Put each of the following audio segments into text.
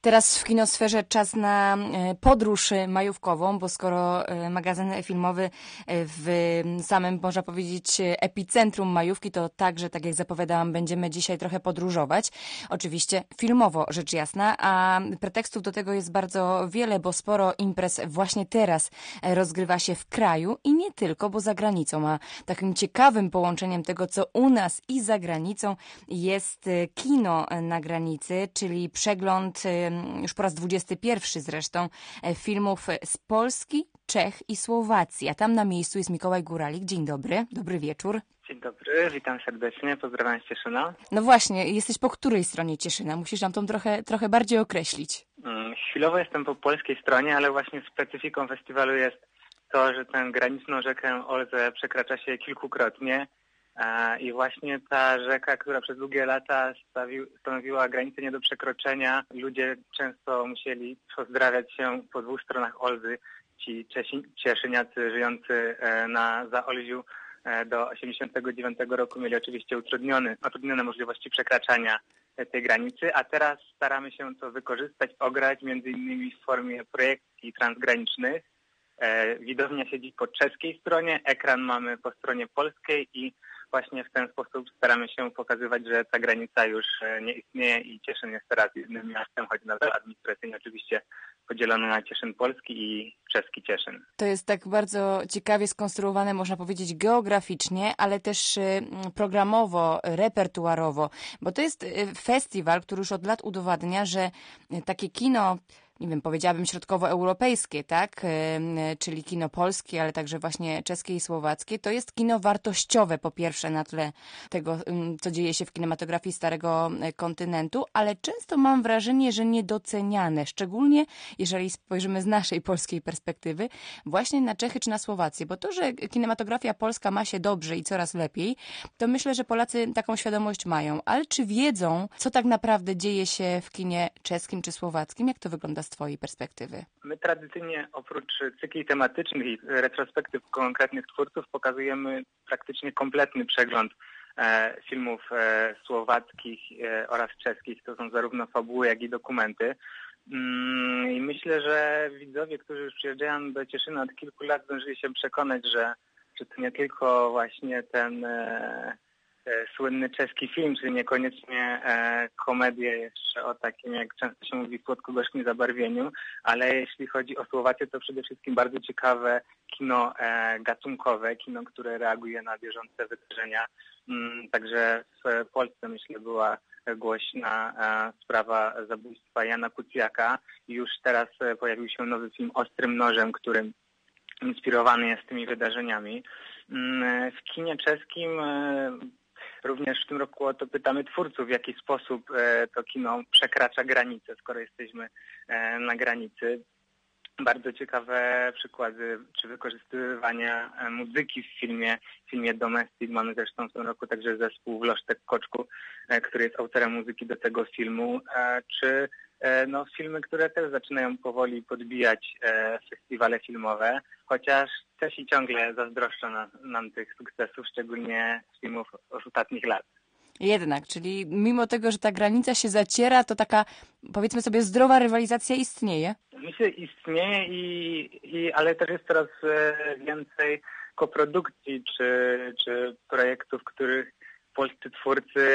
Teraz w kinosferze czas na podróż majówkową, bo skoro magazyn filmowy w samym, można powiedzieć, epicentrum majówki, to także, tak jak zapowiadałam, będziemy dzisiaj trochę podróżować. Oczywiście filmowo, rzecz jasna, a pretekstów do tego jest bardzo wiele, bo sporo imprez właśnie teraz rozgrywa się w kraju i nie tylko, bo za granicą. A takim ciekawym połączeniem tego, co u nas i za granicą, jest kino na granicy, czyli przegląd już po raz 21 zresztą filmów z Polski, Czech i Słowacji. A tam na miejscu jest Mikołaj Góralik. Dzień dobry, dobry wieczór. Dzień dobry, witam serdecznie, pozdrawiam z Cieszyna. No właśnie, jesteś po której stronie Cieszyna? Musisz nam tą trochę bardziej określić. Chwilowo jestem po polskiej stronie, ale właśnie specyfiką festiwalu jest to, że tę graniczną rzekę Olzę przekracza się kilkukrotnie. I właśnie ta rzeka, która przez długie lata stanowiła granicę nie do przekroczenia, ludzie często musieli pozdrawiać się po dwóch stronach Olzy. Ci cieszyniacy żyjący na Zaolziu do 1989 roku mieli oczywiście utrudnione możliwości przekraczania tej granicy, a teraz staramy się to wykorzystać, ograć między innymi w formie projekcji transgranicznych. Widownia siedzi po czeskiej stronie, ekran mamy po stronie polskiej i właśnie w ten sposób staramy się pokazywać, że ta granica już nie istnieje i Cieszyn jest teraz jednym miastem, choć nadal administracyjnie oczywiście podzielony na Cieszyn polski i czeski Cieszyn. To jest tak bardzo ciekawie skonstruowane, można powiedzieć, geograficznie, ale też programowo, repertuarowo, bo to jest festiwal, który już od lat udowadnia, że takie kino, nie wiem, powiedziałabym środkowoeuropejskie, tak? Czyli kino polskie, ale także właśnie czeskie i słowackie. To jest kino wartościowe, po pierwsze, na tle tego, co dzieje się w kinematografii starego kontynentu, ale często mam wrażenie, że niedoceniane, szczególnie jeżeli spojrzymy z naszej polskiej perspektywy, właśnie na Czechy czy na Słowację, bo to, że kinematografia polska ma się dobrze i coraz lepiej, to myślę, że Polacy taką świadomość mają. Ale czy wiedzą, co tak naprawdę dzieje się w kinie czeskim czy słowackim? Jak to wygląda z twojej perspektywy? My tradycyjnie oprócz cykli tematycznych i retrospektyw konkretnych twórców pokazujemy praktycznie kompletny przegląd filmów słowackich oraz czeskich. To są zarówno fabuły, jak i dokumenty. I myślę, że widzowie, którzy już przyjeżdżają do Cieszyna od kilku lat, zdążyli się przekonać, że to nie tylko właśnie ten słynny czeski film, czyli niekoniecznie komedię jeszcze o takim, jak często się mówi, słodko-gorzkim zabarwieniu, ale jeśli chodzi o Słowację, to przede wszystkim bardzo ciekawe kino gatunkowe, kino, które reaguje na bieżące wydarzenia. Także w Polsce, myślę, była głośna sprawa zabójstwa Jana Kucjaka. Już teraz pojawił się nowy film Ostrym nożem, który inspirowany jest tymi wydarzeniami. W kinie czeskim również w tym roku o to pytamy twórców, w jaki sposób to kino przekracza granice, skoro jesteśmy na granicy. Bardzo ciekawe przykłady czy wykorzystywania muzyki w filmie Domestic. Mamy zresztą w tym roku także zespół Wlosztek Koczku, który jest autorem muzyki do tego filmu, czy filmy, które też zaczynają powoli podbijać festiwale filmowe, chociaż Czesi ciągle zazdroszczą nam tych sukcesów, szczególnie z filmów ostatnich lat. Jednak, czyli mimo tego, że ta granica się zaciera, to taka, powiedzmy sobie, zdrowa rywalizacja istnieje? Myślę, istnieje, ale też jest coraz więcej koprodukcji czy projektów, w których polscy twórcy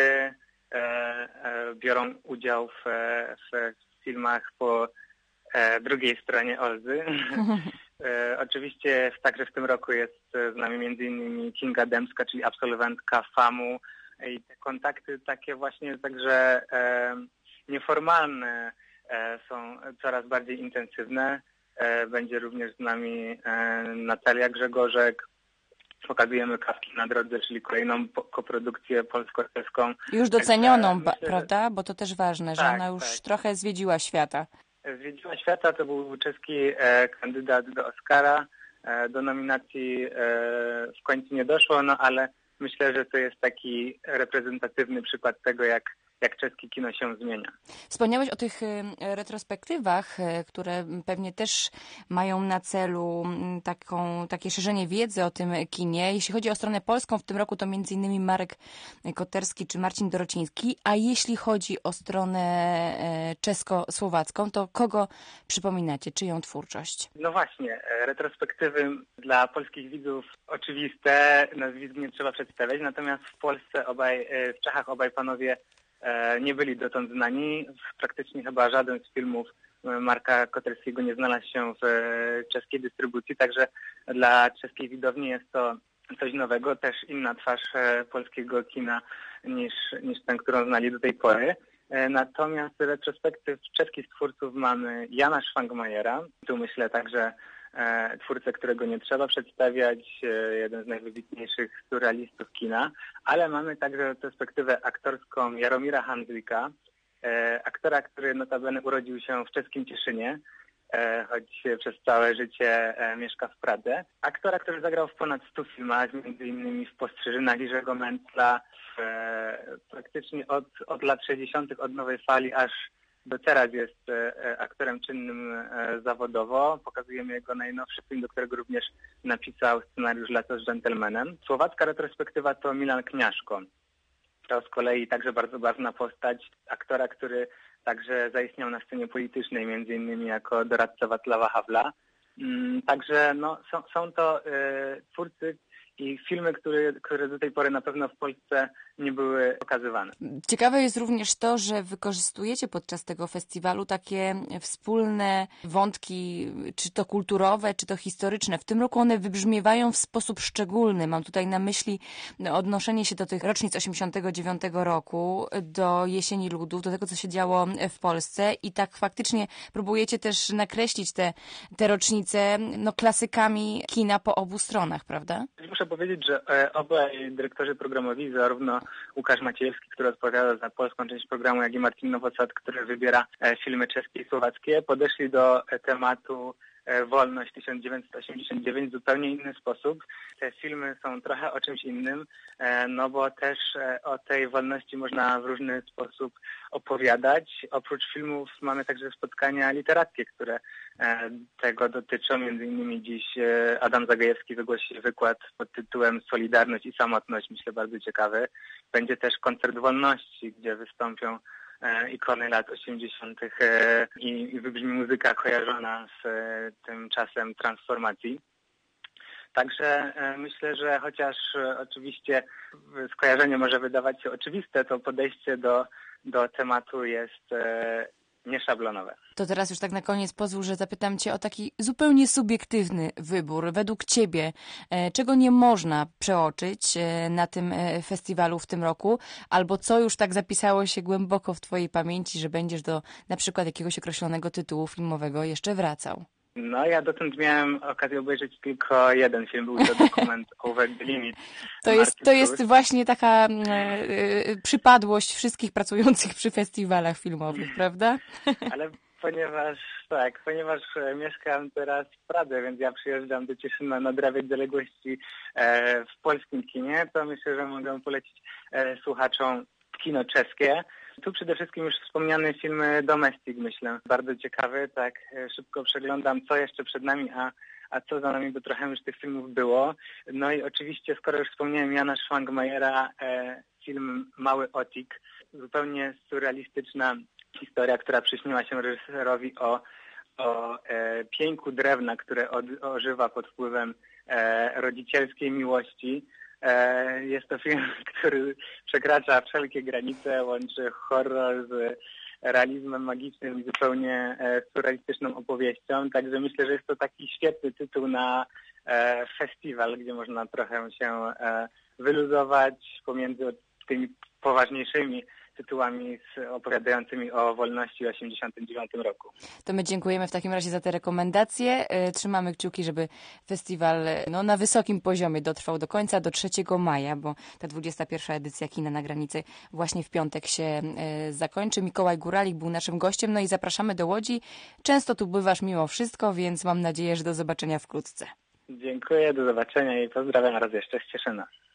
biorą udział w filmach po drugiej stronie Olzy. Oczywiście także w tym roku jest z nami m.in. Kinga Dębska, czyli absolwentka FAM-u, i te kontakty takie właśnie także nieformalne są coraz bardziej intensywne. Będzie również z nami Natalia Grzegorzek. Pokazujemy Kawki na drodze, czyli kolejną koprodukcję polsko-czeską. Już docenioną, prawda? Bo to też ważne, że ona już trochę zwiedziła świata. Zwiedziła świata, to był czeski kandydat do Oscara. Do nominacji w końcu nie doszło, ale myślę, że to jest taki reprezentatywny przykład tego, jak czeskie kino się zmienia. Wspomniałeś o tych retrospektywach, które pewnie też mają na celu takie szerzenie wiedzy o tym kinie. Jeśli chodzi o stronę polską, w tym roku to m.in. Marek Koterski czy Marcin Dorociński, a jeśli chodzi o stronę czesko-słowacką, to kogo przypominacie, czyją twórczość? No właśnie, retrospektywy dla polskich widzów oczywiste, nazwisk nie trzeba przedstawiać, natomiast w Czechach obaj panowie nie byli dotąd znani. Praktycznie chyba żaden z filmów Marka Koterskiego nie znalazł się w czeskiej dystrybucji, także dla czeskiej widowni jest to coś nowego, też inna twarz polskiego kina niż tę, którą znali do tej pory. Natomiast retrospektyw czeskich twórców mamy Jana Szwangmajera, tu myślę także twórcę, którego nie trzeba przedstawiać, jeden z najwybitniejszych surrealistów kina, ale mamy także perspektywę aktorską Jaromira Handzlika, aktora, który notabene urodził się w czeskim Cieszynie, choć przez całe życie mieszka w Pradze. Aktora, który zagrał w ponad 100 filmach, między innymi w Postrzyżynach Jerzego Mentzla, praktycznie od lat 60. od Nowej Fali aż do teraz jest aktorem czynnym zawodowo. Pokazujemy jego najnowszy film, do którego również napisał scenariusz Lato z dżentelmenem. Słowacka retrospektywa to Milan Kniaszko. To z kolei także bardzo ważna postać aktora, który także zaistniał na scenie politycznej, między innymi jako doradca Wacława Havla. Także są to twórcy i filmy, które do tej pory na pewno w Polsce nie były pokazywane. Ciekawe jest również to, że wykorzystujecie podczas tego festiwalu takie wspólne wątki, czy to kulturowe, czy to historyczne. W tym roku one wybrzmiewają w sposób szczególny. Mam tutaj na myśli odnoszenie się do tych rocznic 89 roku, do Jesieni Ludów, do tego, co się działo w Polsce i tak faktycznie próbujecie też nakreślić te rocznice klasykami kina po obu stronach, prawda? Muszę powiedzieć, że obaj dyrektorzy programowi, zarówno Łukasz Maciejewski, który odpowiada za polską część programu, jak i Marcin Nowosad, który wybiera filmy czeskie i słowackie, podeszli do tematu Wolność 1989 w zupełnie inny sposób. Te filmy są trochę o czymś innym, no bo też o tej wolności można w różny sposób opowiadać. Oprócz filmów mamy także spotkania literackie, które tego dotyczą. Między innymi dziś Adam Zagajewski wygłosi wykład pod tytułem Solidarność i samotność, myślę bardzo ciekawy. Będzie też koncert wolności, gdzie wystąpią ikony lat 80. i wybrzmi muzyka kojarzona z tym czasem transformacji. Także myślę, że chociaż oczywiście skojarzenie może wydawać się oczywiste, to podejście do tematu jest nieszablonowe. To teraz już tak na koniec pozwól, że zapytam Cię o taki zupełnie subiektywny wybór. Według Ciebie, czego nie można przeoczyć na tym festiwalu w tym roku, albo co już tak zapisało się głęboko w Twojej pamięci, że będziesz do na przykład jakiegoś określonego tytułu filmowego jeszcze wracał? No, ja dotąd miałem okazję obejrzeć tylko jeden film, był to dokument Over the Limit. To jest właśnie taka przypadłość wszystkich pracujących przy festiwalach filmowych, prawda? Ale ponieważ mieszkam teraz w Pradze, więc ja przyjeżdżam do Cieszyna nadrabiać zaległości w polskim kinie, to myślę, że mogę polecić słuchaczom kino czeskie. Tu przede wszystkim już wspomniany film Domestic, myślę. Bardzo ciekawy, tak szybko przeglądam, co jeszcze przed nami, a co za nami, bo trochę już tych filmów było. No i oczywiście, skoro już wspomniałem Jana Szwangmajera, film Mały Otik, zupełnie surrealistyczna historia, która przyśniła się reżyserowi o pięku drewna, które ożywa pod wpływem rodzicielskiej miłości. Jest to film, który przekracza wszelkie granice, łączy horror z realizmem magicznym i zupełnie surrealistyczną opowieścią. Także myślę, że jest to taki świetny tytuł na festiwal, gdzie można trochę się wyluzować pomiędzy tymi poważniejszymi tytułami opowiadającymi o wolności w 1989 roku. To my dziękujemy w takim razie za te rekomendacje. Trzymamy kciuki, żeby festiwal na wysokim poziomie dotrwał do końca, do 3 maja, bo ta 21. edycja Kina na granicy właśnie w piątek się zakończy. Mikołaj Góralik był naszym gościem, no i zapraszamy do Łodzi. Często tu bywasz mimo wszystko, więc mam nadzieję, że do zobaczenia wkrótce. Dziękuję, do zobaczenia i pozdrawiam raz jeszcze z Cieszyna.